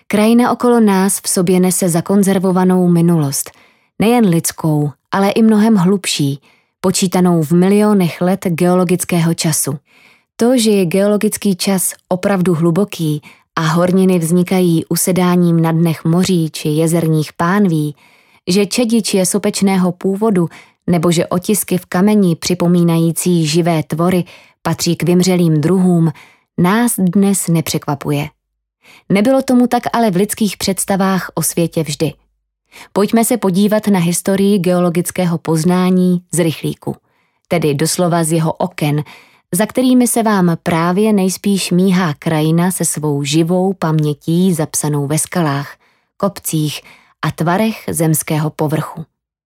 Krajina okolo nás v sobě nese zakonzervovanou minulost, nejen lidskou, ale i mnohem hlubší, počítanou v milionech let geologického času. To, že je geologický čas opravdu hluboký a horniny vznikají usedáním na dnech moří či jezerních pánví, že čedič je sopečného původu nebo že otisky v kameni připomínající živé tvory patří k vymřelým druhům, nás dnes nepřekvapuje. Nebylo tomu tak ale v lidských představách o světě vždy. Pojďme se podívat na historii geologického poznání z rychlíku, tedy doslova z jeho oken, za kterými se vám právě nejspíš míhá krajina se svou živou pamětí zapsanou ve skalách, kopcích a tvarech zemského povrchu.